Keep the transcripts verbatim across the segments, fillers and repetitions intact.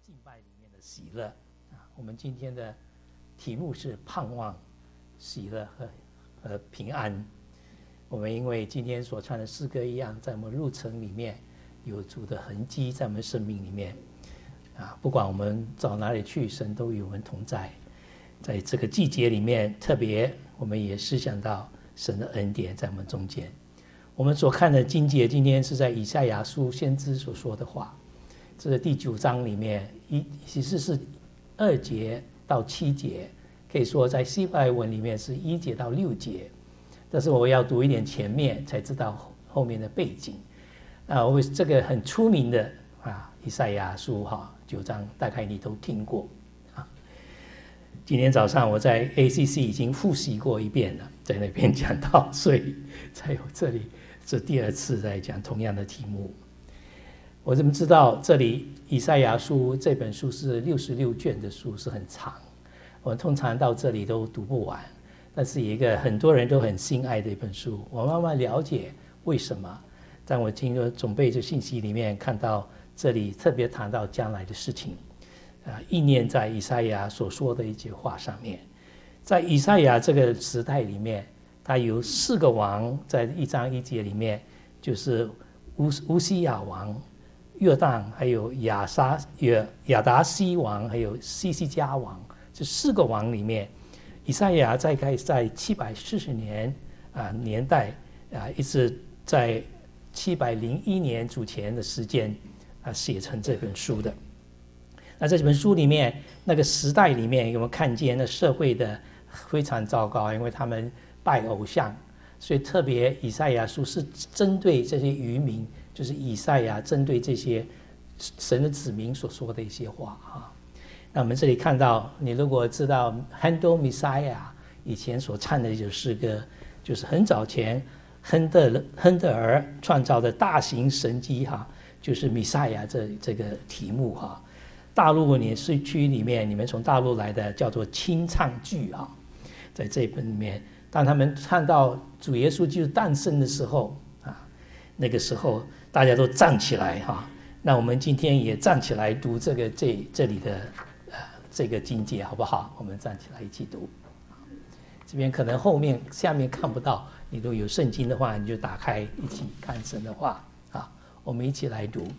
敬拜里面的喜乐啊。我们今天的题目是盼望、喜乐和和平安。我们因为今天所唱的诗歌一样，在我们路程里面有主的痕迹，在我们生命里面啊，不管我们到哪里去，神都与我们同在。在这个季节里面，特别我们也思想到神的恩典在我们中间。我们所看的经节，今天是在以赛亚书先知所说的话，这是第九章里面，一其实是二节到七节，可以说在希伯来文里面是一节到六节，但是我要读一点前面，才知道后面的背景。啊，我这个很出名的啊，以赛亚书哈九章，大概你都听过啊。今天早上我在 A C C 已经复习过一遍了，在那边讲到，所以才有这里这第二次在讲同样的题目。我怎么知道这里以赛亚书这本书是六十六卷的书，是很长，我们通常到这里都读不完，但是有一个很多人都很心爱的一本书，我慢慢了解为什么。在我今天准备这信息里面看到这里特别谈到将来的事情，啊，意念在以赛亚所说的一句话上面。在以赛亚这个时代里面，他有四个王，在一章一节里面，就是乌乌西亚王、约旦，还有亚沙亚亚达西王，还有西西家王，这四个王里面，以赛亚大概在七百四十年啊年代啊，一直在七百零一年主前的时间啊写成这本书的。那这本书里面，那个时代里面，有没有看见那社会的非常糟糕？因为他们拜偶像，所以特别以赛亚书是针对这些渔民，就是以赛亚针对这些神的子民所说的一些话啊。那我们这里看到，你如果知道 Handel Messiah 以前所唱的一首诗歌，就是很早前亨德亨德尔创造的大型神迹哈，就是弥赛亚这这个题目哈。大陆你市区里面，你们从大陆来的叫做清唱剧啊，在这本里面，当他们看到主耶稣基督诞生的时候啊，那个时候大家都站起来哈。那我们今天也站起来读这个这这里的呃这个经节好不好？我们站起来一起读。这边可能后面下面看不到，你都有圣经的话，你就打开一起看神的话啊。我们一起来读。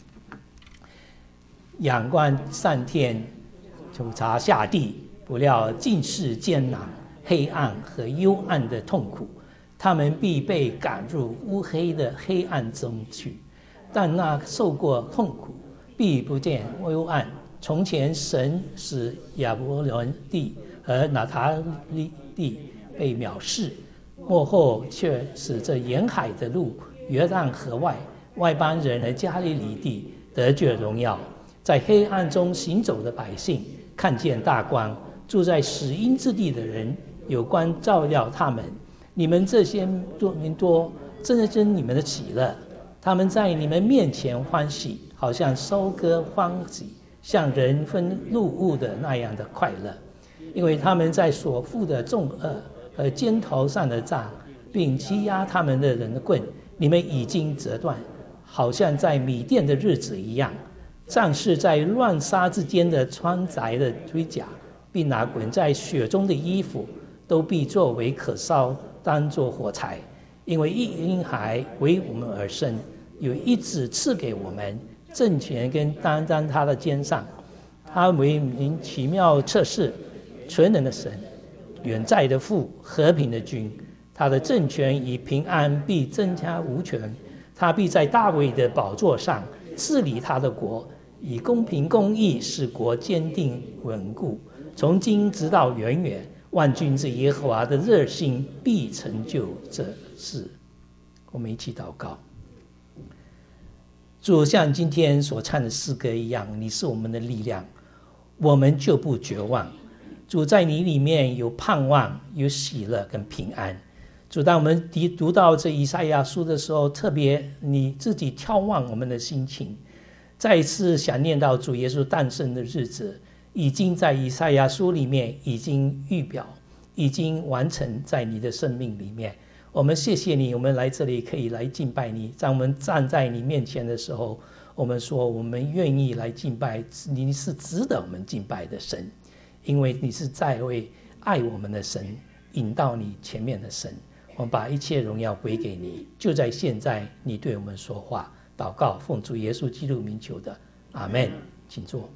仰观上天，俯察下地，不料尽是艰难、黑暗和幽暗的痛苦，他们必被赶入乌黑的黑暗中去。但那受过痛苦，必不见幽暗。从前神使亚伯伦地和拿塔利地被藐视，末后却使这沿海的路、约旦河外外邦人和加利利地得着荣耀。在黑暗中行走的百姓看见大光，住在死荫之地的人有光照耀他们。你们这些多民多，真真你们的喜乐，他们在你们面前欢喜，好像收割欢喜，像人分入物的那样的快乐，因为他们在所负的重恶和肩头上的杖，并欺压他们的人的棍，你们已经折断，好像在米甸的日子一样。战士在乱杀之间的穿宅的盔甲，并拿滚在血中的衣服，都必作为可烧，当作火柴。因为一婴孩为我们而生，有一子赐给我们，政权跟担当他的肩上。他为名奇妙测试，全能的神，远在的父，和平的君。他的政权以平安必增加无穷。他必在大卫的宝座上治理他的国，以公平公义使国坚定稳固，从今直到远远。万军之耶和华的热心必成就这事。我们一起祷告。主，像今天所唱的诗歌一样，你是我们的力量，我们就不绝望。主，在你里面有盼望，有喜乐跟平安。主，当我们读到这以赛亚书的时候，特别你自己眺望我们的心情，再一次想念到主耶稣诞生的日子，已经在以赛亚书里面已经预表，已经完成在你的生命里面。我们谢谢你，我们来这里可以来敬拜你。当我们站在你面前的时候， 我们说我们愿意来敬拜，你是值得我们敬拜的神，因为你是在为爱我们的神引到你前面的神。我们把一切荣耀归给你，就在现在你对我们说话。祷告奉主耶稣基督名求的，阿们。请坐。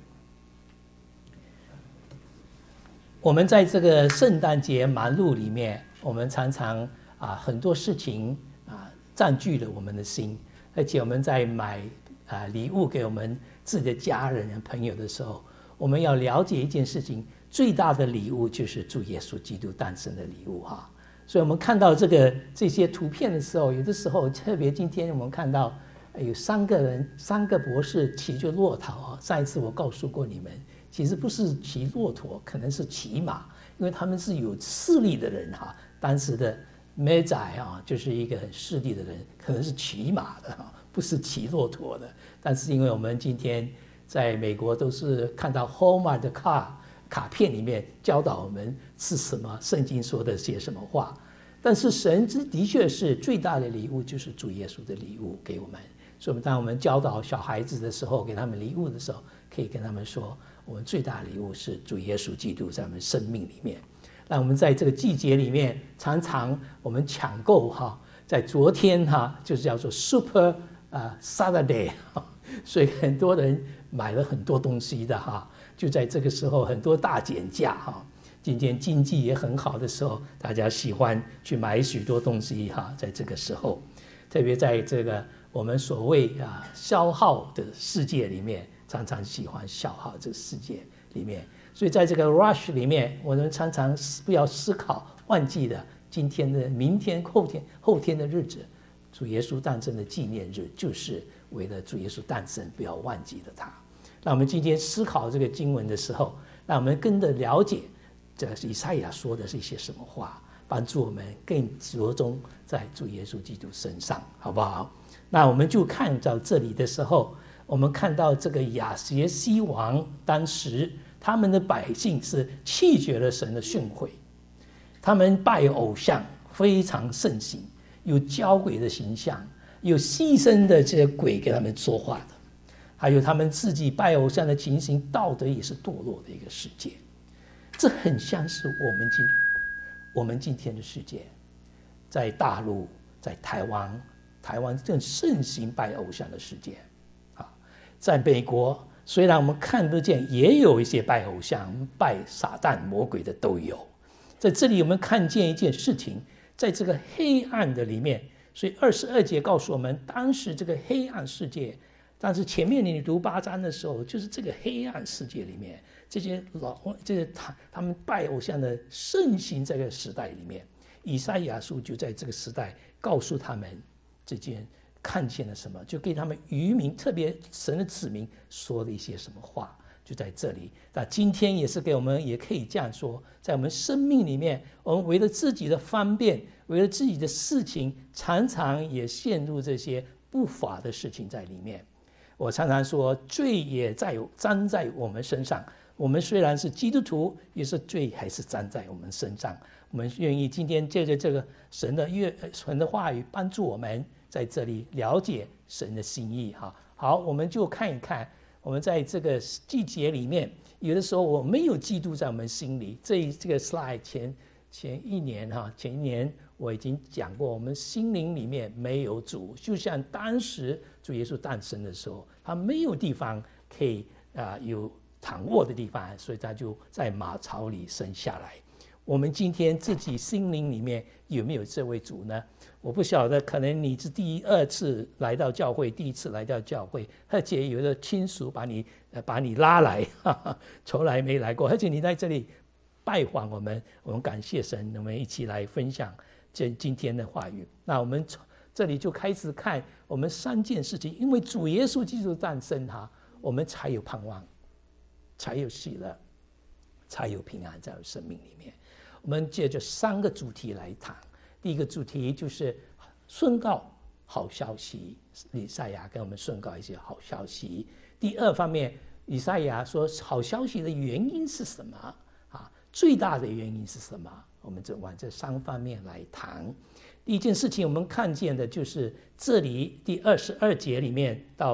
我们在这个圣诞节忙碌里面，我们常常啊很多事情啊占据了我们的心，而且我们在买啊礼物给我们自己的家人朋友的时候，我们要了解一件事情，最大的礼物就是主耶稣基督诞生的礼物哈。所以我们看到这个这些图片的时候，有的时候特别今天我们看到有三个人，三个博士骑着骆驼啊。上一次我告诉过你们，其实不是骑骆驼，可能是骑马，因为他们是有势力的人哈。当时的梅仔啊，就是一个很势力的人，可能是骑马的哈，不是骑骆驼的。但是因为我们今天在美国都是看到 Hallmark 卡卡片里面教导我们是什么，圣经说的些什么话。但是神的确是最大的礼物，就是主耶稣的礼物给我们。所以当我们教导小孩子的时候，给他们礼物的时候，可以跟他们说，我们最大的礼物是主耶稣基督在我们生命里面。那我们在这个季节里面，常常我们抢购哈，在昨天哈，就是叫做 Super 啊 Saturday， 所以很多人买了很多东西的哈，就在这个时候很多大减价哈。今天经济也很好的时候，大家喜欢去买许多东西哈，在这个时候，特别在这个我们所谓啊消耗的世界里面，常常喜欢消耗这个世界里面，所以在这个 rush 里面，我们常常不要思考忘记了今天的、明天、后天、后天的日子，主耶稣诞生的纪念日，就是为了主耶稣诞生，不要忘记了他。那我们今天思考这个经文的时候，让我们更的了解这个以赛亚说的是一些什么话，帮助我们更着重在主耶稣基督身上，好不好？那我们就看到这里的时候，我们看到这个亚协西王，当时他们的百姓是弃绝了神的训诲，他们拜偶像非常盛行，有交鬼的形象，有牺牲的这些鬼给他们说话的，还有他们自己拜偶像的情形，道德也是堕落的一个世界。这很像是我们今我们今天的世界，在大陆，在台湾，台湾正盛行拜偶像的世界啊。在美国，虽然我们看不见，也有一些拜偶像、拜撒旦、魔鬼的都有。在这里，我们看见一件事情，在这个黑暗的里面，所以二十二节告诉我们，当时这个黑暗世界，但是前面你读八章的时候，就是这个黑暗世界里面。这些老这些他他们拜偶像的盛行这个时代里面，以赛亚书就在这个时代告诉他们这件看见了什么，就给他们渔民，特别神的子民说了一些什么话，就在这里。那今天也是给我们，也可以这样说，在我们生命里面，我们为了自己的方便，为了自己的事情，常常也陷入这些不法的事情在里面。我常常说，罪也在沾在我们身上。我们虽然是基督徒，也是罪还是沾在我们身上。我们愿意今天借着这个神的约神的话语，帮助我们在这里了解神的心意哈。好，我们就看一看，我们在这个季节里面，有的时候我没有基督在我们心里。这这个 slide 前前一年哈，前一年我已经讲过，我们心灵里面没有主，就像当时主耶稣诞生的时候，他没有地方可以啊、呃、有躺卧的地方，所以他就在马槽里生下来。我们今天自己心灵里面有没有这位主呢？我不晓得，可能你是第二次来到教会，第一次来到教会，而且有的亲属把你把你拉来，哈哈，从来没来过，而且你在这里拜访我们，我们感谢神，我们一起来分享这今天的话语。那我们这里就开始看我们三件事情，因为主耶稣基督诞生哈，我们才有盼望，才有喜乐，才有平安在生命里面。我们借着三个主题来谈。第一个主题就是宣告好消息，以赛亚跟我们宣告一些好消息。第二方面，以赛亚说好消息的原因是什么啊？最大的原因是什么？我们就往这三方面来谈。第一件事情我们看见的就是这里第二十二节里面到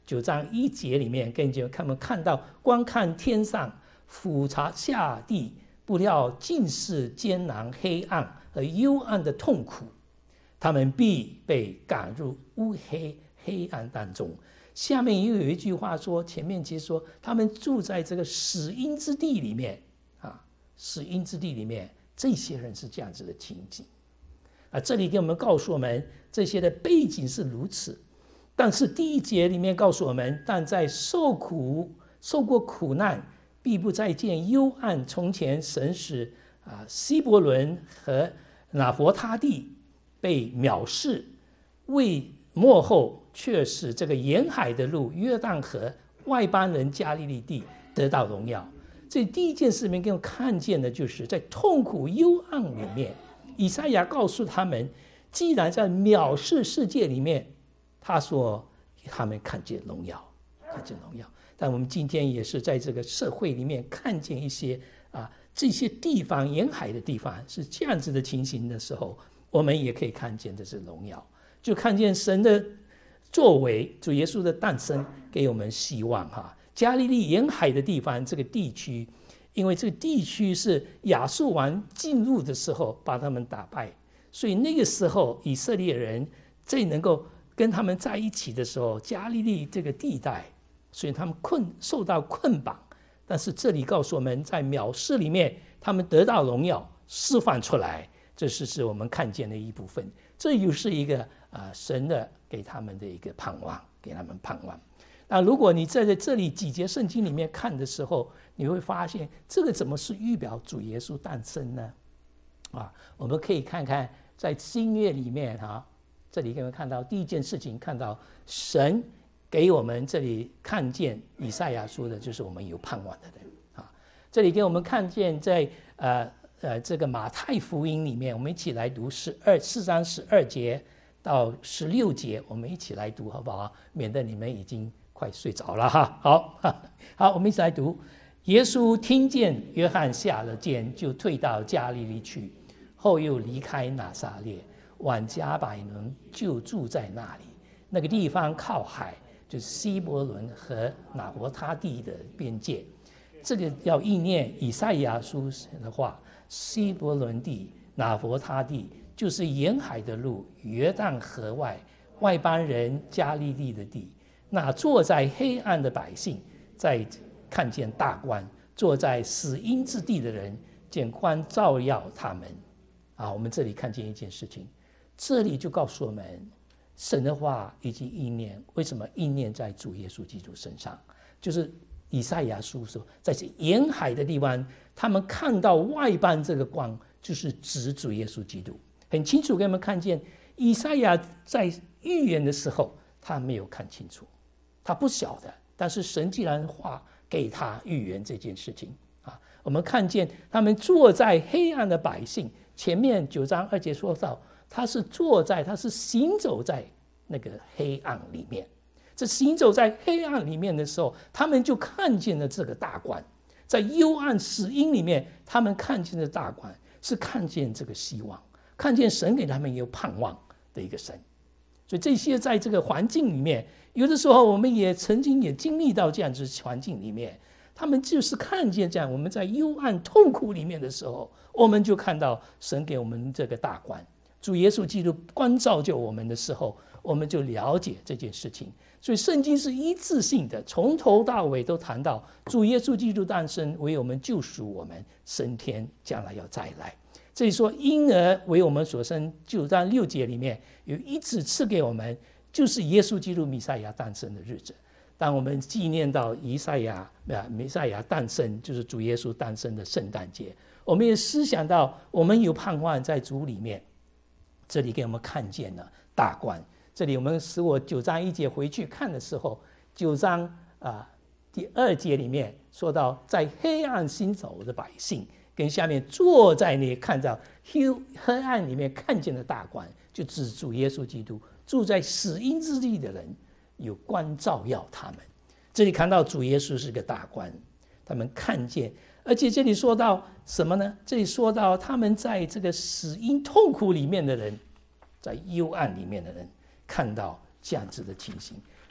九章一节里面，跟着他们看到观看天上，俯察下地，不料尽是艰难、黑暗和幽暗的痛苦，他们必被赶入乌黑黑暗当中。下面又有一句话说，前面其实说他们住在这个死荫之地里面啊，死荫之地里面，这些人是这样子的情景啊。这里给我们告诉我们，这些的背景是如此。但是第一节里面告诉我们，但在受苦、受过苦难，必不再见幽暗。从前神使啊希伯伦和拿弗他地被藐视，为末后却使这个沿海的路、约旦河、外邦人加利利地得到荣耀。这第一件事情给我看见的就是在痛苦幽暗里面，以赛亚告诉他们，既然在藐视世界里面，他说他们看见荣耀，看见荣耀。但我们今天也是在这个社会里面看见一些啊这些地方沿海的地方是这样子的情形的时候，我们也可以看见的是荣耀，就看见神的作为，主耶稣的诞生给我们希望哈。加利利沿海的地方这个地区，因为这个地区是亚述王进入的时候把他们打败，所以那个时候以色列人最能够跟他们在一起的时候，加利利这个地带，所以他们困受到捆绑。但是这里告诉我们，在藐视里面，他们得到荣耀，释放出来，这是是我们看见的一部分。这又是一个啊神的给他们的一个盼望，给他们盼望。那如果你在这里几节圣经里面看的时候，你会发现这个怎么是预表主耶稣诞生呢？啊，我们可以看看在新约里面哈。这里可以看到第一件事情，看到神给我们这里看见以赛亚说的就是我们有盼望的人啊。这里给我们看见在呃呃这个马太福音里面，我们一起来读十二四章十二节到十六节，我们一起来读好不好？免得你们已经快睡着了哈。好，好，我们一起来读。耶稣听见约翰下了监，就退到加利利去，后又离开拿撒勒，往迦百农，就住在那里。那个地方靠海，就是希伯伦和拿伯他地的边界。这个要应验以赛亚书的话，希伯伦地、拿伯他地就是沿海的路，约旦河外外邦人加利利的地。那坐在黑暗的百姓，在看见大光；坐在死荫之地的人，见光照耀他们。啊，我们这里看见一件事情。这里就告诉我们，神的话已经应验。为什么应验在主耶稣基督身上？就是以赛亚书说，在这沿海的地方，他们看到外邦这个光，就是指主耶稣基督。很清楚给我们看见，以赛亚在预言的时候，他没有看清楚，他不晓得。但是神既然话给他预言这件事情啊，我们看见他们坐在黑暗的百姓。前面九章二节说到，他是坐在，他是行走在那个黑暗里面。这行走在黑暗里面的时候，他们就看见了这个大光。在幽暗死荫里面，他们看见的大光是看见这个希望，看见神给他们有盼望的一个神。所以这些在这个环境里面，有的时候我们也曾经也经历到这样子环境里面，他们就是看见这样，我们在幽暗痛苦里面的时候，我们就看到神给我们这个大光。主耶稣基督光照就我们的时候，我们就了解这件事情。所以圣经是一致性的，从头到尾都谈到主耶稣基督诞生，为我们救赎我们，升天，将来要再来。这里说婴儿为我们所生，九章六节里面有一次赐给我们，就是耶稣基督弥赛亚诞生的日子。当我们纪念到以赛亚弥赛亚诞生，就是主耶稣诞生的圣诞节，我们也思想到我们有盼望在主里面。这里给我们看见了大光。这里我们使我九章一节回去看的时候，九章啊第二节里面说到，在黑暗行走的百姓，跟下面坐在那里看到黑黑暗里面看见的大光，就指主耶稣基督。住在死荫之地的人，有光照耀他们。这里看到主耶稣是个大光，他们看见。而且这里说到什么呢？这里说到他们在这个死荫痛苦里面的人，在幽暗里面的人，看到这样子的情形。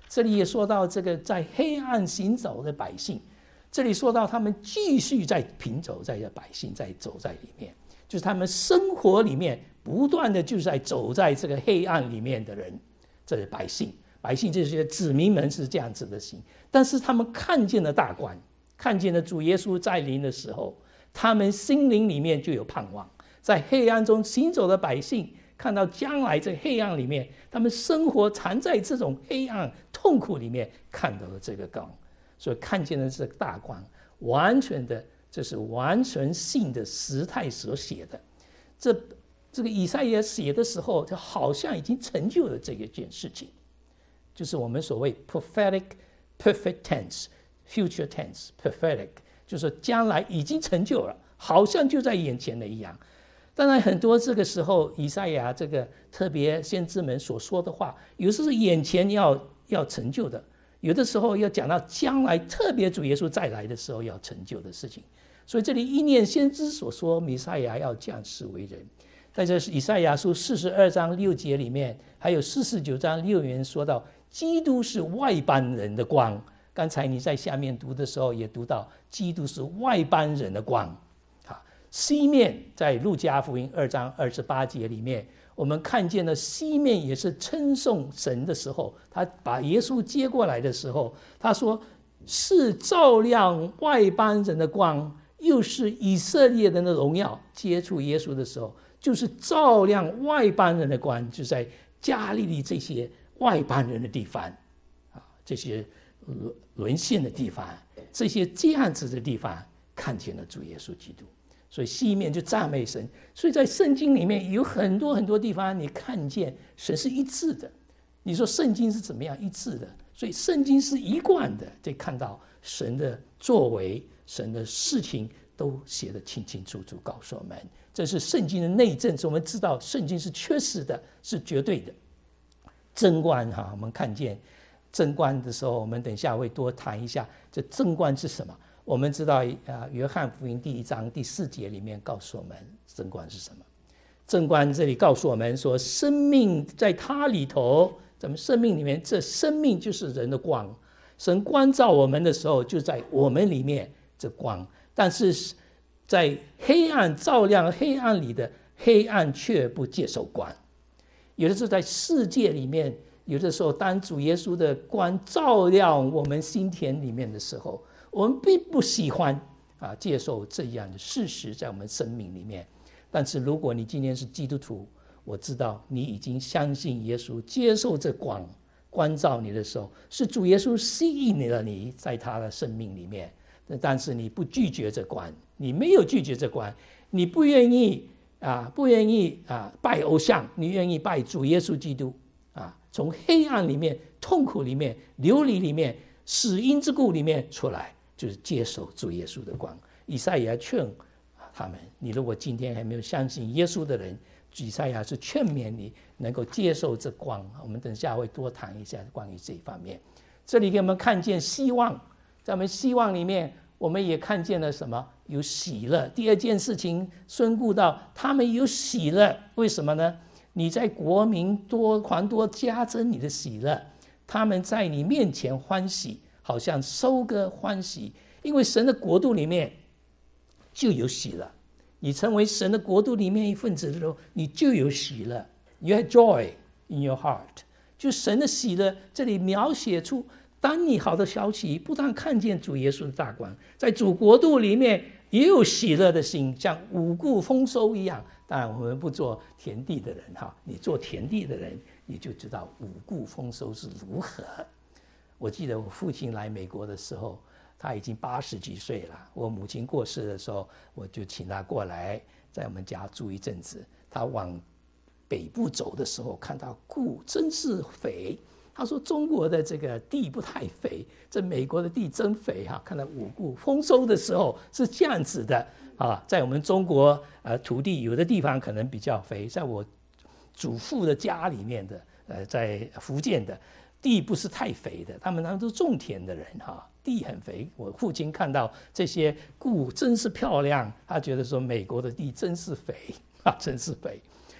这里也说到这个在黑暗行走的百姓，这里说到他们继续在行走在这百姓在走在里面，就是他们生活里面不断的就在走在这个黑暗里面的人，这是百姓。百姓这些子民们是这样子的行，但是他们看见了大光，看见了主耶稣再临的时候，他们心灵里面就有盼望。在黑暗中行走的百姓看到将来在黑暗里面，他们生活藏在这种黑暗痛苦里面，看到了这个光，所以看见了这个大光，完全的，这是完全性的时态所写的。这这个以赛亚写的时候，就好像已经成就了这一件事情，就是我们所谓 prophetic perfect tense future tense prophetic， 就是将来已经成就了，好像就在眼前的一样。当然很多这个时候以赛亚这个特别先知们所说的话，有时是眼前要要成就的，有的时候要讲到将来特别主耶稣再来的时候要成就的事情。所以这里一念先知所说弥赛亚要降世为人，在这以赛亚书四十二章六节里面，还有四十九章六节说到基督是外邦人的光。刚才你在下面读的时候也读到基督是外邦人的光。西面在路加福音二章二十八节里面，我们看见了西面也是称颂神的时候，他把耶稣接过来的时候，他说是照亮外邦人的光，又是以色列人的荣耀。接触耶稣的时候，就是照亮外邦人的光，就在加利利这些外邦人的地方，这些沦陷的地方，这些这样子的地方看见了主耶稣基督。所以西面就赞美神。所以在圣经里面有很多很多地方你看见神是一致的。你说圣经是怎么样一致的？所以圣经是一贯的，得看到神的作为，神的事情都写得清清楚楚告诉我们，这是圣经的内证，我们知道圣经是确实的，是绝对的。贞观哈，我们看见贞观的时候，我们等一下会多谈一下这贞观是什么。我们知道啊，约翰福音第一章第四节里面告诉我们贞观是什么。贞观这里告诉我们说，生命在它里头，咱们生命里面，这生命就是人的光。神光照我们的时候，就在我们里面这光，但是在黑暗照亮黑暗里的黑暗却不接受光。有的时候在世界里面，有的时候当主耶稣的光照亮我们心田里面的时候，我们并不喜欢啊接受这样的事实在我们生命里面。但是如果你今天是基督徒，我知道你已经相信耶稣，接受这光光照你的时候，是主耶稣吸引了你在他的生命里面。但是你不拒绝这光，你没有拒绝这光，你不愿意啊，不愿意啊拜偶像，你愿意拜主耶稣基督啊，从黑暗里面、痛苦里面、流离里面、死荫之谷里面出来，就是接受主耶稣的光。以赛亚劝他们，你如果今天还没有相信耶稣的人，以赛亚是劝勉你能够接受这光。我们等下会多谈一下关于这一方面。这里给我们看见希望，在我们希望里面，我们也看见了什么？有喜乐。第二件事情宣布到他们有喜乐，为什么呢？你在国民多还多加增你的喜乐，他们在你面前欢喜，好像收割欢喜，因为神的国度里面就有喜乐。你成为神的国度里面一份子的时候，你就有喜乐。You have joy in your heart， 就神的喜乐。这里描写出，当你好的消息不但看见主耶稣的大光，在主国度里面也有喜乐的心，像五谷丰收一样。当然我们不做田地的人哈，你做田地的人你就知道五谷丰收是如何。我记得我父亲来美国的时候，他已经八十几岁了。我母亲过世的时候，我就请他过来在我们家住一阵子。他往北部走的时候，看到谷真是肥。他说中国的这个地不太肥，这美国的地真肥哈。看到五谷丰收的时候是这样子的啊，在我们中国呃土地有的地方可能比较肥，在我祖父的家里面的呃在福建的地不是太肥的，他们那都种田的人哈，地很肥。我父亲看到这些谷真是漂亮，他觉得说美国的地真是肥啊，真是肥。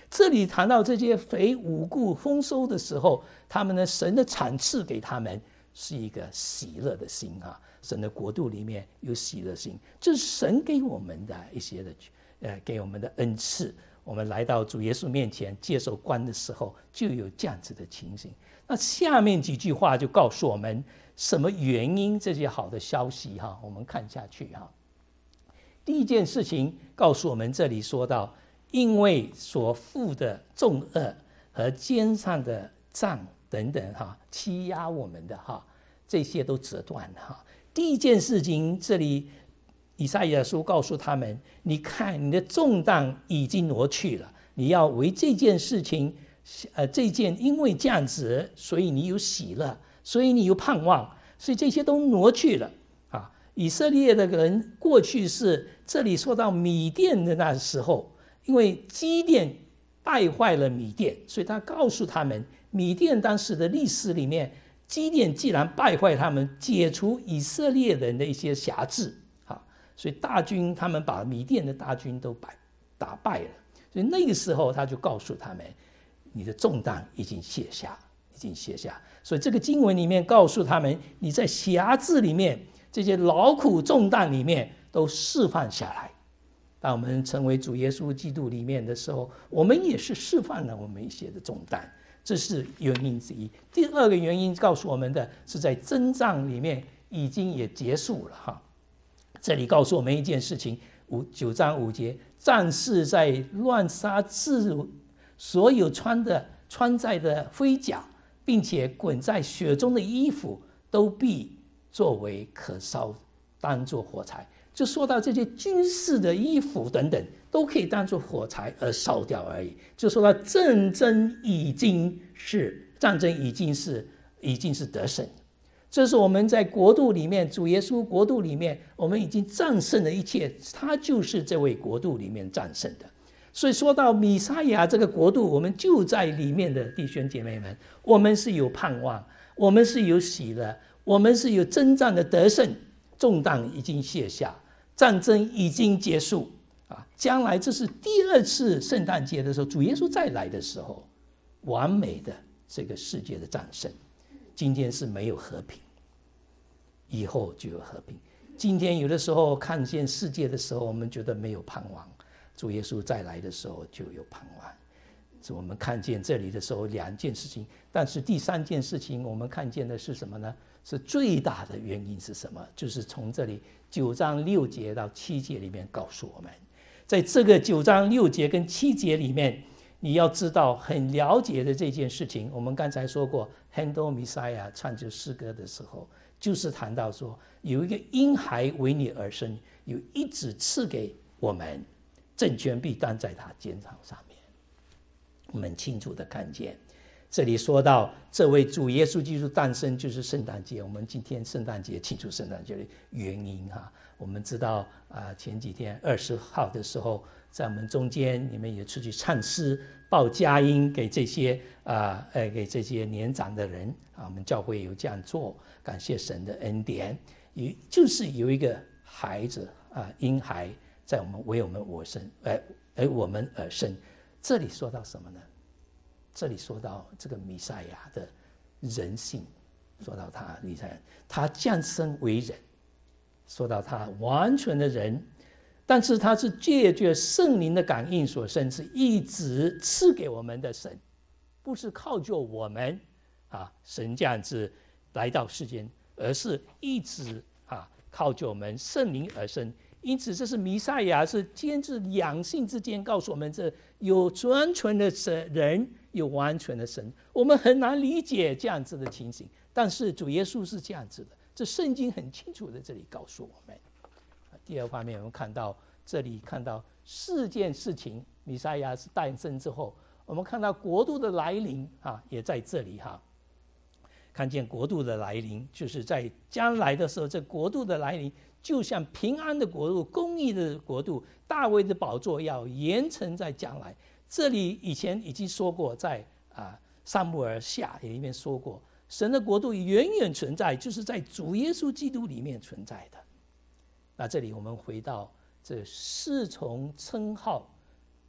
这里谈到这些肥五谷丰收的时候，他们呢，神的赏赐给他们是一个喜乐的心啊，神的国度里面有喜乐心，这是神给我们的一些的呃给我们的恩赐。我们来到主耶稣面前接受光的时候，就有这样子的情形。那下面几句话就告诉我们什么原因这些好的消息哈，我们看下去哈。第一件事情告诉我们，这里说到，因为所负的重恶和肩上的杖等等哈，欺压我们的哈，这些都折断了哈。第一件事情，这里以赛亚书告诉他们，你看你的重担已经挪去了，你要为这件事情呃，这件因为这样子，所以你有喜乐，所以你有盼望，所以这些都挪去了啊。以色列的人过去是这里说到米甸的那时候，因为基甸败坏了米甸，所以他告诉他们，米甸当时的历史里面，基甸既然败坏他们，解除以色列人的一些辖制啊，所以大军他们把米甸的大军都打打败了，所以那个时候他就告诉他们，你的重担已经卸下，已经卸下。所以这个经文里面告诉他们，你在辖制里面，这些劳苦重担里面都释放下来。当我们成为主耶稣基督里面的时候，我们也是释放了我们一些的重担，这是原因之一。第二个原因告诉我们的是，在征战里面已经也结束了哈。这里告诉我们一件事情，五九章五节，战士在乱杀自所有穿的穿在的盔甲，并且滚在血中的衣服，都必作为可烧，当作火柴。就说到这些军事的衣服等等，都可以当作火柴而烧掉而已。就说到战争已经是战争已经是已经是得胜，这是我们在国度里面，主耶稣国度里面，我们已经战胜了一切，他就是这位国度里面战胜的。所以说到弥赛亚这个国度，我们就在里面的弟兄姐妹们，我们是有盼望，我们是有喜乐，我们是有征战的得胜，重担已经卸下，战争已经结束啊！将来这是第二次圣诞节的时候，主耶稣再来的时候，完美的这个世界的战胜。今天是没有和平，以后就有和平。今天有的时候看见世界的时候，我们觉得没有盼望，主耶稣再来的时候就有盼望。是我们看见这里的时候两件事情，但是第三件事情我们看见的是什么呢？是最大的原因是什么？就是从这里九章六节到七节里面告诉我们，在这个九章六节跟七节里面，你要知道很了解的这件事情。我们刚才说过 Handel Messiah 唱这诗歌的时候，就是谈到说有一个婴孩为你而生，有一子赐给我们，政权必担在他肩膀上面。我们清楚的看见，这里说到这位主耶稣基督诞生就是圣诞节，我们今天圣诞节庆祝圣诞节的原因哈。我们知道啊，前几天二十号的时候，在我们中间，你们也出去唱诗报佳音给这些啊呃给这些年长的人啊，我们教会有这样做，感谢神的恩典，也就是有一个孩子啊婴孩在我们为我们而生，呃而我们而生。这里说到什么呢？这里说到这个弥赛亚的人性，说到他弥赛亚，他降生为人，说到他完全的人，但是他是借着圣灵的感应所生，是一直赐给我们的神，不是靠就我们啊，神这样子来到世间，而是一直啊靠就我们圣灵而生。因此这是弥赛亚，是兼至两性之间告诉我们，这有完全的神人，有完全的神。我们很难理解这样子的情形，但是主耶稣是这样子的，这圣经很清楚的这里告诉我们。第二方面，我们看到这里看到四件事情，弥赛亚是诞生之后，我们看到国度的来临啊，也在这里哈。看见国度的来临，就是在将来的时候，这国度的来临就像平安的国度、公义的国度，大卫的宝座要延承在将来。这里以前已经说过，在啊撒母耳下里面说过，神的国度远远存在，就是在主耶稣基督里面存在的。那这里我们回到这四重称号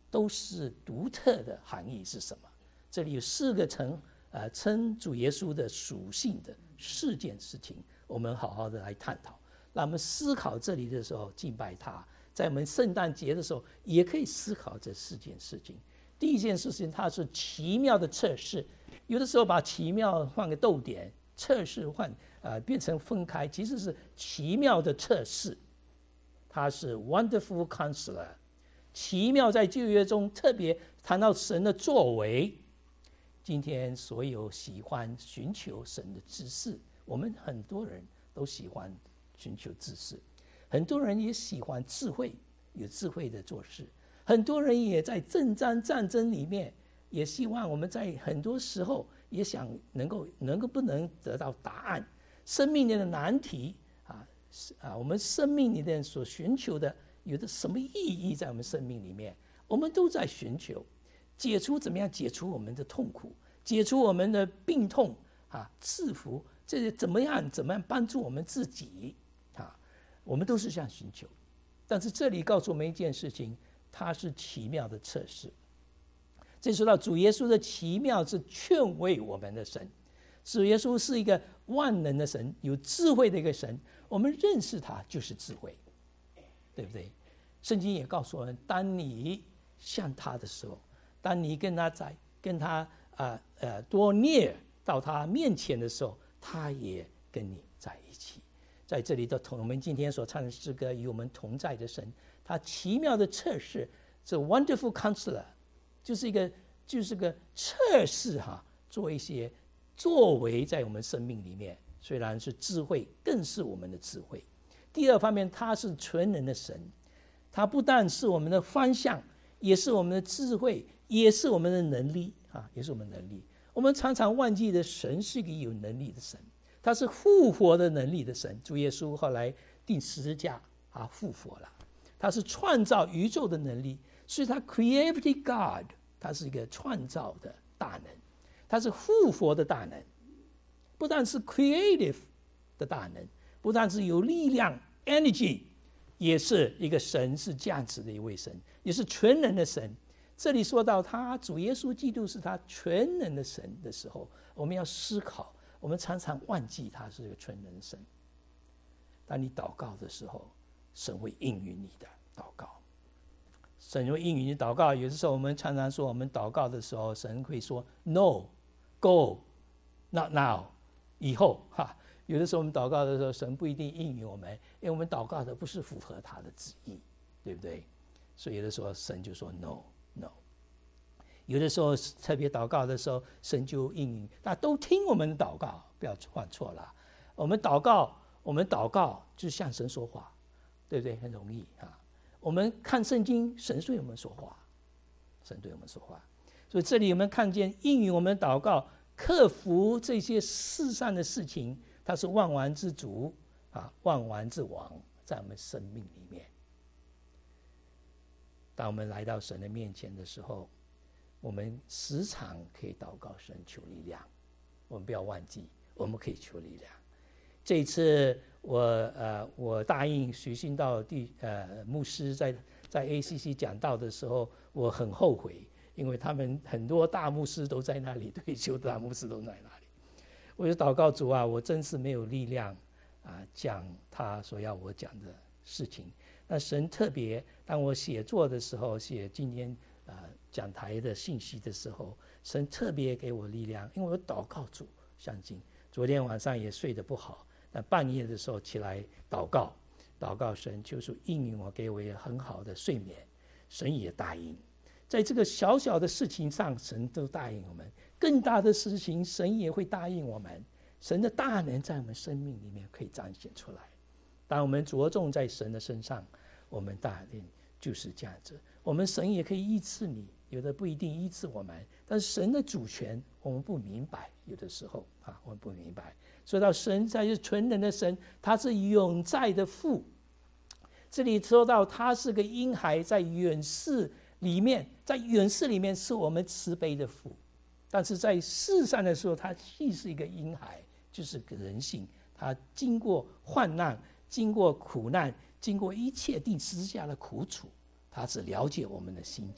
都是独特的含义是什么？这里有四个称呃称主耶稣的属性的四件事情，我们好好的来探讨。那我们思考这里的时候，敬拜他，在我们圣诞节的时候，也可以思考这四件事情。第一件事情，它是奇妙的测试，有的时候把奇妙换个逗点，测试换呃变成分开，其实是奇妙的测试。它是 Wonderful Counselor， 奇妙在旧约中特别谈到神的作为。今天所有喜欢寻求神的知识，我们很多人都喜欢寻求知识，很多人也喜欢智慧，有智慧的做事。很多人也在征战战争里面，也希望我们在很多时候也想能够能够不能得到答案。生命里的难题啊啊，我们生命里面所寻求的有的什么意义在我们生命里面，我们都在寻求解除，怎么样解除我们的痛苦，解除我们的病痛啊，制服这些怎么样怎么样帮助我们自己啊，我们都是这样寻求。但是这里告诉我们一件事情，它是奇妙的测试。这说到主耶稣的奇妙是劝慰我们的神，主耶稣是一个万能的神，有智慧的一个神，我们认识他就是智慧，对不对？圣经也告诉我们，当你向他的时候，当你跟他在跟他呃呃多near到他面前的时候，他也跟你在一起。在这里的我们今天所唱的诗歌，与我们同在的神，他奇妙的测试，这 Wonderful Counselor 就是一个就是个测试哈，做一些作为在我们生命里面，虽然是智慧，更是我们的智慧。第二方面，他是全能的神，他不但是我们的方向，也是我们的智慧，也是我们的能力啊，也是我们的能力。我们常常忘记的，神是一个有能力的神，他是复活的能力的神。主耶稣后来钉十字架啊，复活了。他是创造宇宙的能力，所以他 Creative God， 他是一个创造的大能，他是复活的大能，不但是 Creative 的大能，不但是有力量 Energy， 也是一个神，是这样子的一位神，也是全能的神。这里说到他主耶稣基督是他全能的神的时候，我们要思考，我们常常忘记他是一个全能的神。当你祷告的时候，神会应允你的祷告，神会应允你祷告。有的时候我们常常说，我们祷告的时候，神会说 No, go, not now， 以后哈。有的时候我们祷告的时候，神不一定应允我们，因为我们祷告的不是符合他的旨意，对不对？所以有的时候神就说 No, no。有的时候特别祷告的时候，神就应允，那都听我们的祷告，不要犯错了。我们祷告，我们祷告就是向神说话，对不对？很容易啊。我们看圣经，神对我们说话，神对我们说话。所以这里我们看见应允我们祷告，克服这些世上的事情，他是万王之主啊，万王之王，在我们生命里面。当我们来到神的面前的时候，我们时常可以祷告神求力量，我们不要忘记，我们可以求力量。这一次我呃我答应徐信道弟呃牧师在在 A C C 讲道的时候，我很后悔，因为他们很多大牧师都在那里，退休的大牧师都在那里。我就祷告主啊，我真是没有力量啊讲他所要我讲的事情。那神特别当我写作的时候，写今天啊讲台的信息的时候，神特别给我力量，因为我祷告主相信。昨天晚上也睡得不好，那半夜的时候起来祷告，祷告神就是应允我，给我一个很好的睡眠。神也答应，在这个小小的事情上，神都答应我们；更大的事情，神也会答应我们。神的大能在我们生命里面可以彰显出来。当我们着重在神的身上，我们大能就是这样子。我们神也可以医治你，有的不一定医治我们，但是神的主权我们不明白，有的时候啊，我们不明白。说到神才是全能的神，他是永在的父。这里说到他是个婴孩，在远世里面，在远世里面是我们慈悲的父，但是在世上的时候，他既是一个婴孩，就是个人性。他经过患难，经过苦难，经过一切定十字架的苦楚，他只了解我们的心情，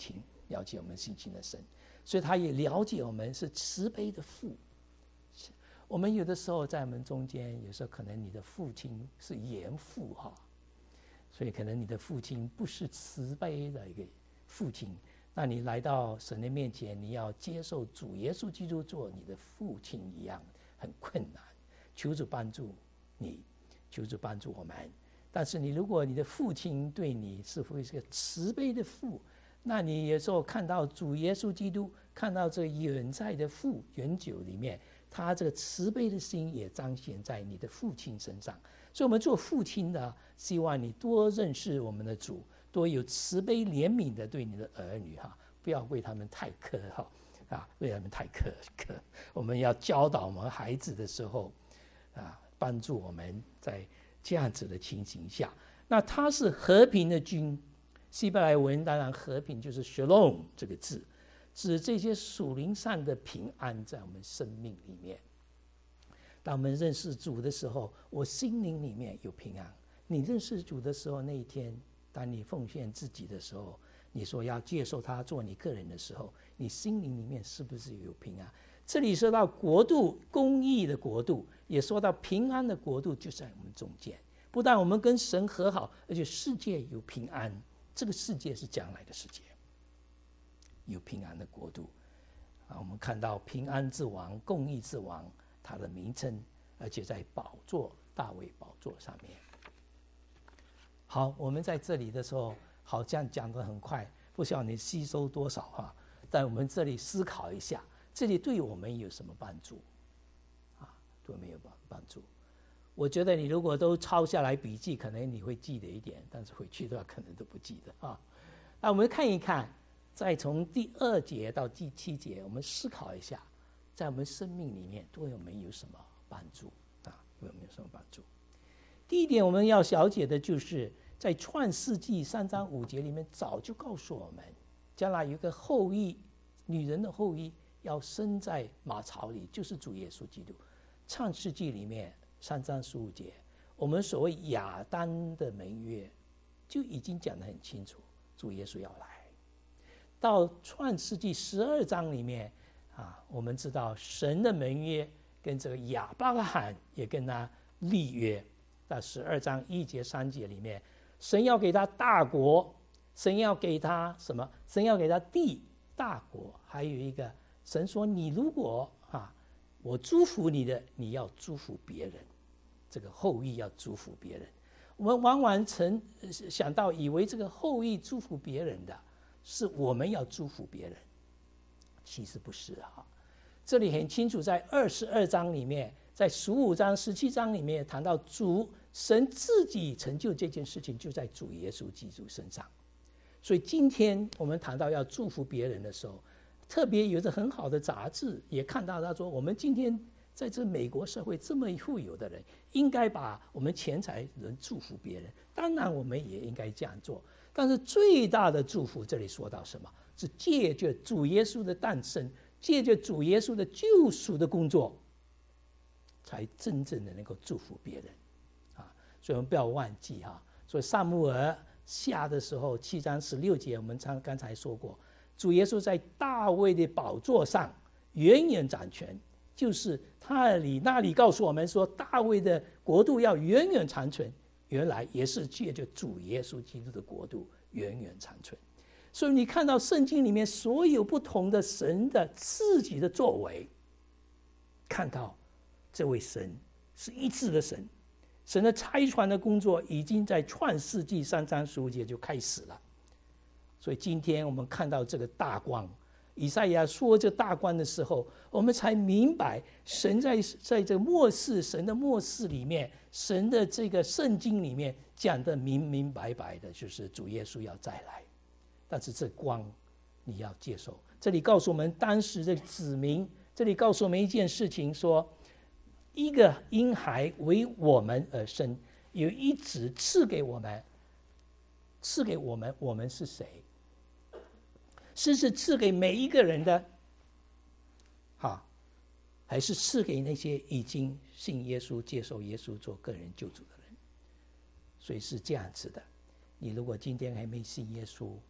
了解我们性情的神，所以他也了解我们是慈悲的父。我们有的时候在我们中间，有时候可能你的父亲是严父哈，所以可能你的父亲不是慈悲的一个父亲，那你来到神的面前，你要接受主耶稣基督做你的父亲一样，很困难。求主帮助你，求主帮助我们。但是你如果你的父亲对你是会是个慈悲的父，那你有时候看到主耶稣基督，看到这远在的父远久里面，他这个慈悲的心也彰显在你的父亲身上。所以我们做父亲的，希望你多认识我们的主，多有慈悲怜悯的对你的儿女哈，不要为他们太苛哈啊，为他们太苛刻。我们要教导我们孩子的时候啊，帮助我们在这样子的情形下。那他是和平的君，希伯来文当然和平就是 shalom 这个字，指这些属灵上的平安在我们生命里面。当我们认识主的时候，我心灵里面有平安。你认识主的时候，那一天当你奉献自己的时候，你说要接受他做你个人的时候，你心灵里面是不是有平安？这里说到国度，公义的国度，也说到平安的国度就在我们中间。不但我们跟神和好，而且世界有平安。这个世界是将来的世界，有平安的国度啊！我们看到平安之王、公义之王，他的名称，而且在宝座大卫宝座上面。好，我们在这里的时候，好像讲得很快，不晓得你吸收多少哈。但我们这里思考一下，这里对我们有什么帮助啊？对我们有帮助。我觉得你如果都抄下来笔记，可能你会记得一点，但是回去的话可能都不记得啊。那我们看一看，再从第二节到第七节，我们思考一下，在我们生命里面对我们有什么帮助啊？对我们有什么帮助？第一点，我们要了解的就是在创世纪三章五节里面早就告诉我们，将来有一个后裔，女人的后裔要生在马槽里，就是主耶稣基督。创世纪里面三章十五节，我们所谓亚当的盟约就已经讲得很清楚，主耶稣要来。到创世纪十二章里面啊，我们知道神的盟约跟这个亚伯拉罕也跟他立约。到十二章一节三节里面，神要给他大国，神要给他什么？神要给他地大国，还有一个神说，你如果啊，我祝福你的，你要祝福别人，这个后裔要祝福别人。我们往往曾想到以为这个后裔祝福别人的是我们要祝福别人，其实不是哈。这里很清楚，在二十二章里面，在十五章、十七章里面谈到主神自己成就这件事情，就在主耶稣基督身上。所以今天我们谈到要祝福别人的时候，特别有着很好的杂志也看到他说，我们今天在这美国社会这么富有的人，应该把我们钱财能祝福别人。当然我们也应该这样做，但是最大的祝福，这里说到什么？是借着主耶稣的诞生，借着主耶稣的救赎的工作，才真正的能够祝福别人啊！所以我们不要忘记哈。所以撒母耳下的时候，七章十六节，我们刚才说过，主耶稣在大卫的宝座上远远掌权，就是他里那里告诉我们说，大卫的国度要远远长存，原来也是借着主耶稣基督的国度远远长存。所以你看到圣经里面所有不同的神的自己的作为，看到这位神是一致的神，神的差传的工作已经在创世纪三章十五节就开始了。所以今天我们看到这个大光，以赛亚说这大光的时候，我们才明白神在在这末世，神的末世里面，神的这个圣经里面讲的明明白白的，就是主耶稣要再来。但是这光你要接受。这里告诉我们当时的子民，这里告诉我们一件事情，说一个婴孩为我们而生，有一子赐给我们，赐给我们，我们是谁？是是赐给每一个人的，哈，还是赐给那些已经信耶稣、接受耶稣做个人救主的人？所以是这样子的。你如果今天还没信耶稣，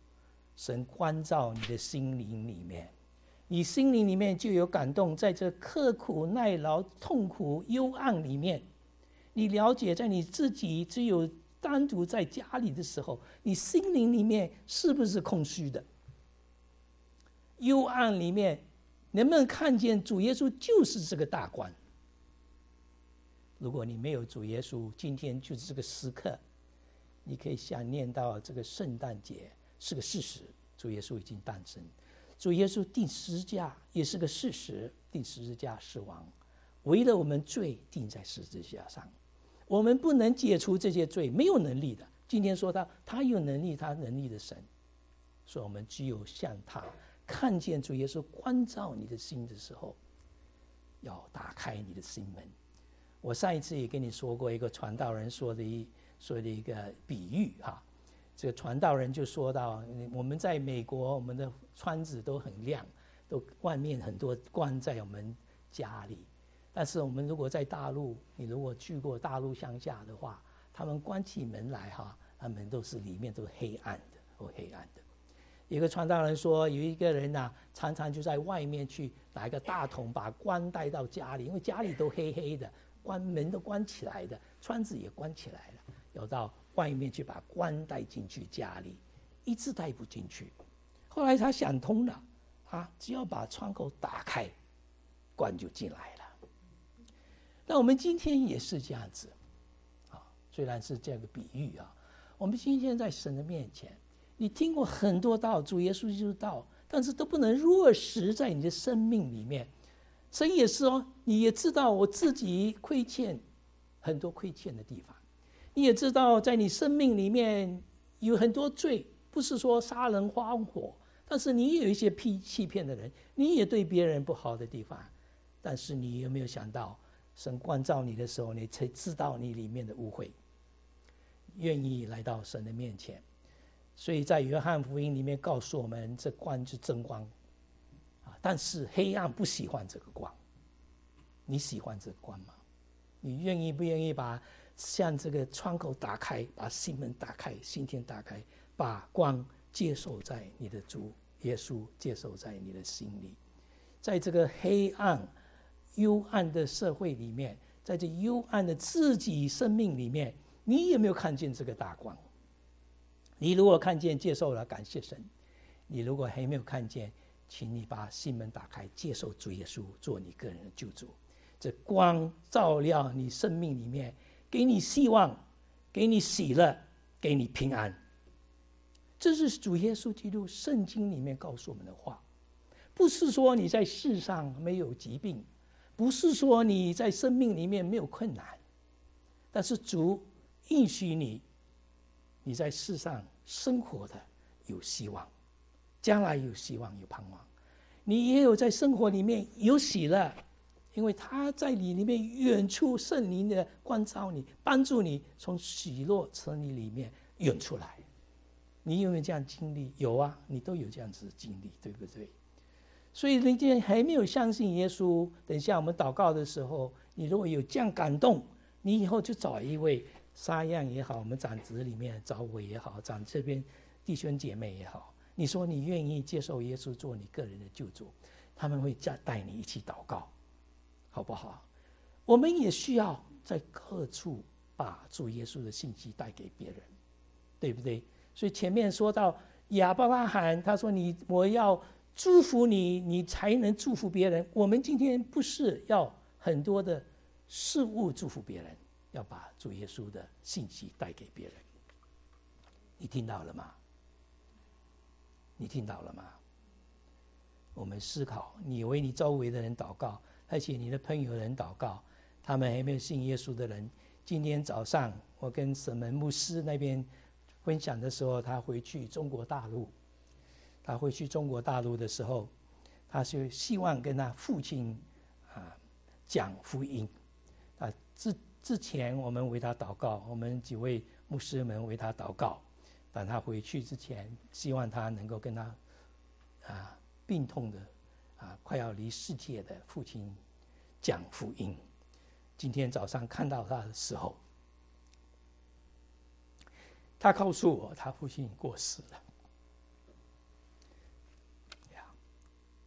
神关照你的心灵里面，你心灵里面就有感动，在这刻苦耐劳、痛苦幽暗里面，你了解在你自己只有单独在家里的时候，你心灵里面是不是空虚的？幽暗里面能不能看见主耶稣就是这个大光？如果你没有主耶稣，今天就是这个时刻，你可以想念到这个圣诞节是个事实，主耶稣已经诞生，主耶稣钉十字架也是个事实，钉十字架死亡，为了我们罪钉在十字架上，我们不能解除这些罪，没有能力的。今天说他他有能力，他能力的神，所以我们只有向他看见主耶稣关照你的心的时候，要打开你的心门。我上一次也跟你说过一个传道人说的一说的一个比喻哈，这个传道人就说到，我们在美国，我们的窗子都很亮，都外面很多光在我们家里，但是我们如果在大陆，你如果去过大陆乡下的话，他们关起门来哈，他们都是里面都黑暗的，都黑暗的。有个传道人说，有一个人啊，常常就在外面去拿一个大桶把光带到家里，因为家里都黑黑的，关门都关起来的，窗子也关起来了，要到外面去把光带进去家里，一直带不进去。后来他想通了，啊，只要把窗口打开，光就进来了。那我们今天也是这样子，啊，虽然是这个比喻啊，我们今天在神的面前，你听过很多道，主耶稣就是道，但是都不能落实在你的生命里面。神也是哦，你也知道我自己亏欠很多亏欠的地方，你也知道在你生命里面有很多罪，不是说杀人放火，但是你也有一些欺骗的人，你也对别人不好的地方。但是你有没有想到，神关照你的时候，你才知道你里面的污秽，愿意来到神的面前。所以在约翰福音里面告诉我们，这光是真光，但是黑暗不喜欢这个光。你喜欢这个光吗？你愿意不愿意把像这个窗口打开，把心门打开，心田打开，把光接受在你的主耶稣，接受在你的心里。在这个黑暗幽暗的社会里面，在这幽暗的自己生命里面，你有没有看见这个大光？你如果看见，接受了，感谢神；你如果还没有看见，请你把心门打开，接受主耶稣做你个人的救主。这光照亮你生命里面，给你希望，给你喜乐，给你平安。这是主耶稣基督圣经里面告诉我们的话。不是说你在世上没有疾病，不是说你在生命里面没有困难，但是主应许你，你在世上生活的有希望，将来有希望，有盼望。你也有在生活里面有喜乐，因为他在你里面远处圣灵的关照你，帮助你从喜乐城里里面远出来。你有没有这样经历？有啊，你都有这样子的经历，对不对？所以你今天还没有相信耶稣，等一下我们祷告的时候，你如果有这样感动，你以后就找一位沙样也好，我们长子里面找我也好，长这边弟兄姐妹也好，你说你愿意接受耶稣做你个人的救主，他们会带你一起祷告，好不好？我们也需要在各处把主耶稣的信息带给别人，对不对？所以前面说到亚伯拉罕，他说你我要祝福你，你才能祝福别人。我们今天不是要很多的事物祝福别人，要把主耶稣的信息带给别人。你听到了吗？你听到了吗？我们思考，你为你周围的人祷告，而且你的朋友人祷告，他们还没有信耶稣的人。今天早上我跟沈门牧师那边分享的时候，他回去中国大陆，他回去中国大陆的时候，他就希望跟他父亲啊讲福音。啊，之之前我们为他祷告，我们几位牧师们为他祷告。但他回去之前，希望他能够跟他啊病痛的啊快要离世界的父亲讲福音。今天早上看到他的时候，他告诉我他父亲过世了。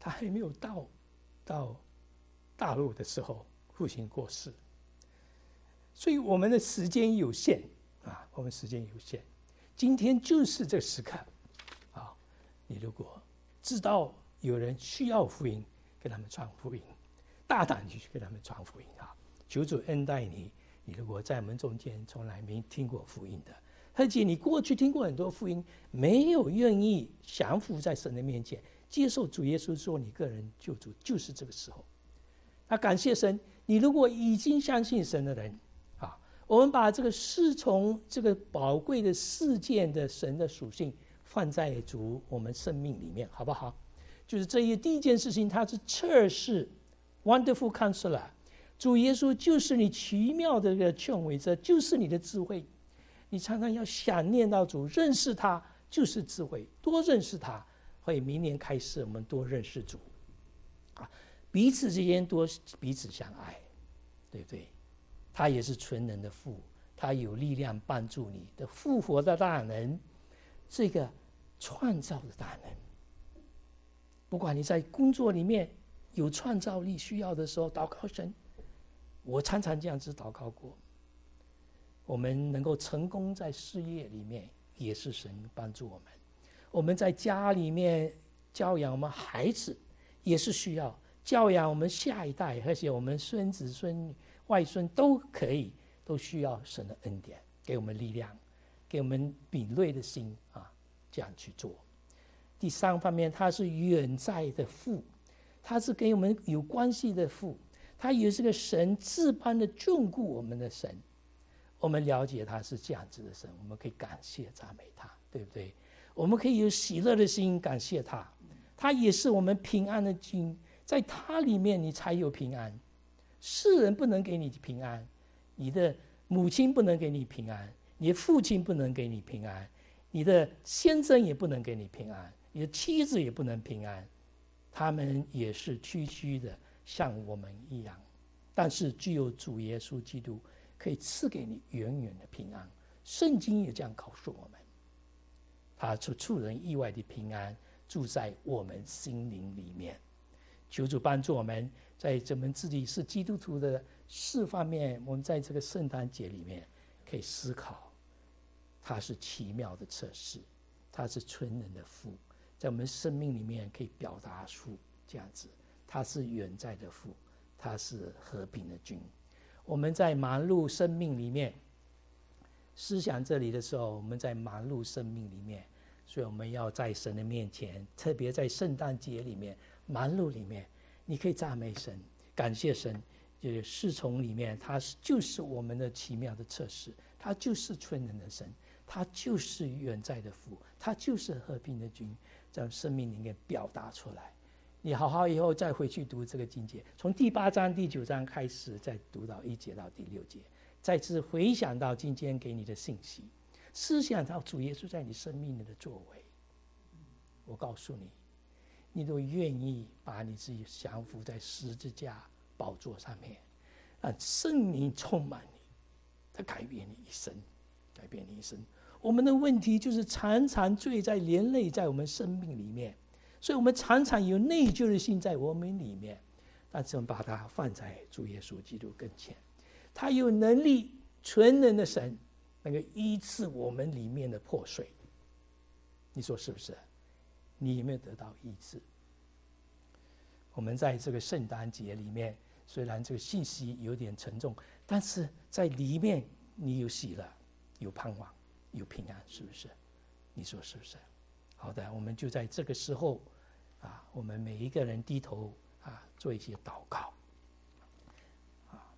他还没有到到大陆的时候，父亲过世。所以我们的时间有限啊，我们时间有限。今天就是这个时刻啊，你如果知道有人需要福音，给他们传福音，大胆去给他们传福音啊！求主恩待你。你如果在我们中间从来没听过福音的，而且你过去听过很多福音，没有愿意降服在神的面前，接受主耶稣做你个人救主，就是这个时候。那感谢神，你如果已经相信神的人啊，我们把这个侍从这个宝贵的事件的神的属性放在主我们生命里面，好不好？就是这一第一件事情，他是测试 Wonderful Counselor， 主耶稣就是你奇妙的这个劝慰者，就是你的智慧。你常常要想念到主，认识他就是智慧，多认识他，会明年开始我们多认识主啊，彼此之间多彼此相爱，对不对？他也是全能的父，他有力量帮助你的复活的大能，这个创造的大能。不管你在工作里面有创造力需要的时候，祷告神。我常常这样子祷告过。我们能够成功在事业里面，也是神帮助我们。我们在家里面教养我们孩子，也是需要教养我们下一代，而且我们孙子孙女外孙都可以，都需要神的恩典，给我们力量，给我们敏锐的心啊，这样去做。第三方面，他是远在的父，他是跟我们有关系的父，他也是个神至般的眷顾我们的神。我们了解他是这样子的神，我们可以感谢赞美他，对不对？我们可以有喜乐的心感谢他，他也是我们平安的君，在他里面你才有平安。世人不能给你平安，你的母亲不能给你平安，你的父亲不能给你平安，你的先生也不能给你平安，你的妻子也不能平安，他们也是区区的像我们一样，但是只有主耶稣基督可以赐给你远远的平安。圣经也这样告诉我们，他出出人意外的平安住在我们心灵里面。求主帮助我们，在我们自己是基督徒的四方面，我们在这个圣诞节里面可以思考，他是奇妙的测试，他是全能的父，在我们生命里面可以表达出这样子，他是远在的父，他是和平的君。我们在忙碌生命里面思想这里的时候，我们在忙碌生命里面，所以我们要在神的面前，特别在圣诞节里面忙碌里面，你可以赞美神，感谢神。就是侍从里面，他就是我们的奇妙的测试，他就是全能的神，他就是远在的父，他就是和平的君，在生命里面表达出来。你好好以后再回去读这个经节，从第八章第九章开始，再读到一节到第六节，再次回想到今天给你的信息，思想到主耶稣在你生命里的作为。我告诉你，你都愿意把你自己降服在十字架宝座上面，让圣灵充满你，它改变你一生，改变你一生。我们的问题就是常常罪在连累在我们生命里面，所以我们常常有内疚的心在我们里面，但是我们把它放在主耶稣基督跟前，他有能力全能的神能够医治我们里面的破碎。你说是不是？你有没有得到医治？我们在这个圣诞节里面，虽然这个信息有点沉重，但是在里面你有喜乐，有盼望，有平安，是不是？你说是不是？好的，我们就在这个时候啊，我们每一个人低头啊，做一些祷告啊。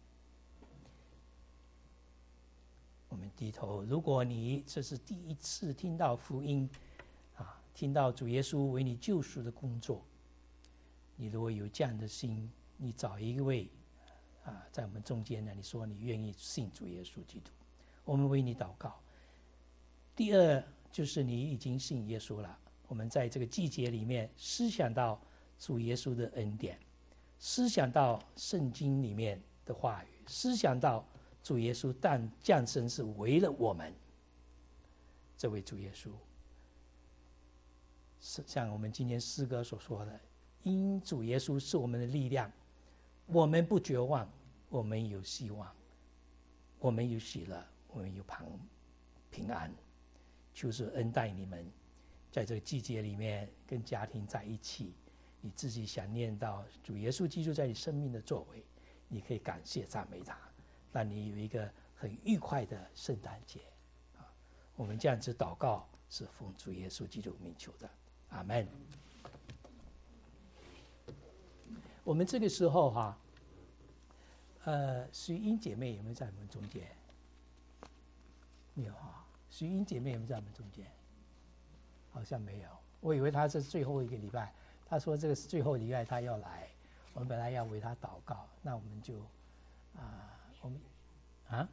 我们低头，如果你这是第一次听到福音啊，听到主耶稣为你救赎的工作，你如果有这样的心，你找一位啊，在我们中间呢，你说你愿意信主耶稣基督，我们为你祷告。第二就是你已经信耶稣了，我们在这个季节里面思想到主耶稣的恩典，思想到圣经里面的话语，思想到主耶稣但降生是为了我们。这位主耶稣是像我们今天诗歌所说的， 因主耶稣是我们的力量，我们不绝望，我们有希望，我们有喜乐，我们有平安。求主恩待你们，在这个季节里面跟家庭在一起，你自己想念到主耶稣基督在你生命的作为，你可以感谢赞美他，让你有一个很愉快的圣诞节。我们这样子祷告是奉主耶稣基督名求的，阿们。我们这个时候哈、啊，呃，徐英姐妹有没有在我们中间？没有哈、啊，徐英姐妹有没有在我们中间？好像没有，我以为她是最后一个礼拜，她说这个是最后礼拜她要来，我们本来要为她祷告，那我们就啊，我们啊。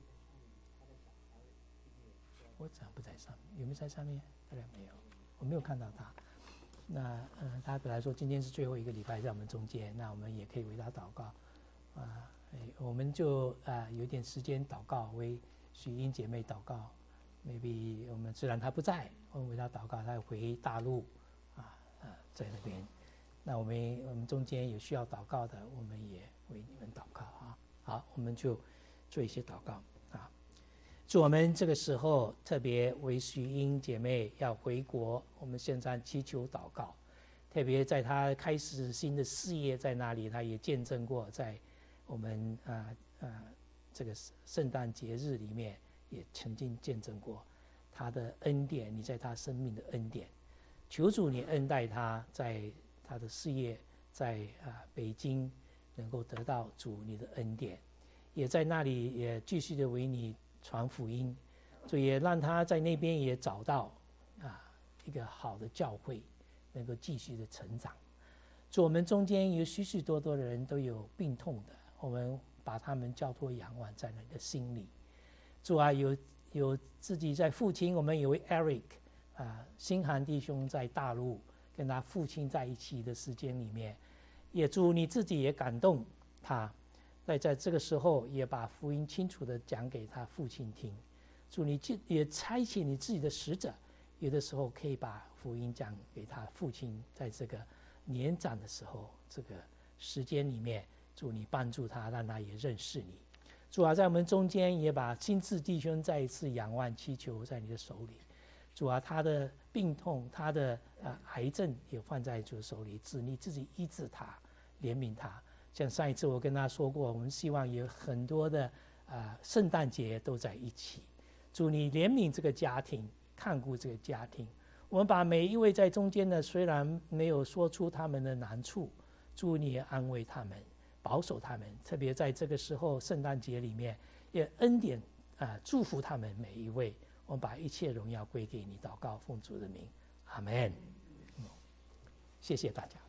我怎么不在上面？有没有在上面？大概没有，我没有看到他。那嗯，他本来说今天是最后一个礼拜在我们中间，那我们也可以为他祷告啊。我们就啊有点时间祷告，为许英姐妹祷告。maybe 我们虽然她不在，我们为她祷告，她回大陆啊啊在那边。那我们我们中间有需要祷告的，我们也为你们祷告啊。好，我们就做一些祷告啊。主，我们这个时候特别为徐英姐妹要回国，我们现在祈求祷告。特别在她开始新的事业在那里，她也见证过，在我们啊啊、呃呃、这个圣诞节日里面，也曾经见证过她的恩典，你在她生命的恩典。求主你恩待她，在她的事业在啊、呃、北京能够得到主你的恩典，也在那里也继续的为你传福音，所以也让他在那边也找到啊一个好的教会，能够继续的成长。主，我们中间有许许多多的人都有病痛的，我们把他们交托仰望在你的心里。主啊，有有自己在父亲，我们有位 Eric 啊，新韩弟兄在大陆跟他父亲在一起的时间里面，也主你自己也感动他。在在这个时候，也把福音清楚地讲给他父亲听。主，你也差遣你自己的使者，有的时候可以把福音讲给他父亲。在这个年长的时候，这个时间里面，主你帮助他，让他也认识你。主啊，在我们中间也把心志弟兄再一次仰望祈求在你的手里。主啊，他的病痛，他的、呃、癌症也放在主的手里，主你自己医治他，怜悯他。像上一次我跟他说过，我们希望有很多的啊圣诞节都在一起。主你怜悯这个家庭，看顾这个家庭。我们把每一位在中间的，虽然没有说出他们的难处，主你也安慰他们，保守他们。特别在这个时候，圣诞节里面，也恩典啊祝福他们每一位。我们把一切荣耀归给你，祷告奉主的名，阿们。谢谢大家。